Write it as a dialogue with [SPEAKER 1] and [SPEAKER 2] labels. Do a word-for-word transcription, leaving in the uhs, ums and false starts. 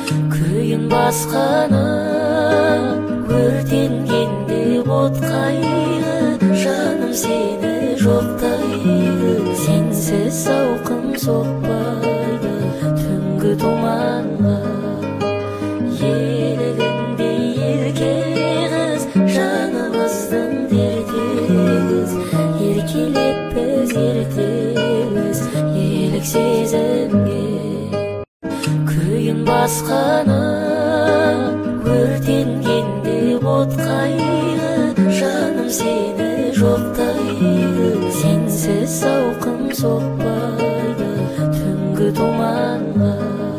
[SPEAKER 1] күйін басқаның өртенгенде от қайғы, жаным сені жоқтайды, сенсіз зауқым соқпайды түнгі тұманға. Елігінде ерке қыз, жанымыздың дерті қыз, еркелеп біз ертеміз елік сезімге. Күйін басқаның өртенгенде от қайғы, жаным сені жоқтайды, сенсіз зауқым соқпайды түнгі тұманға.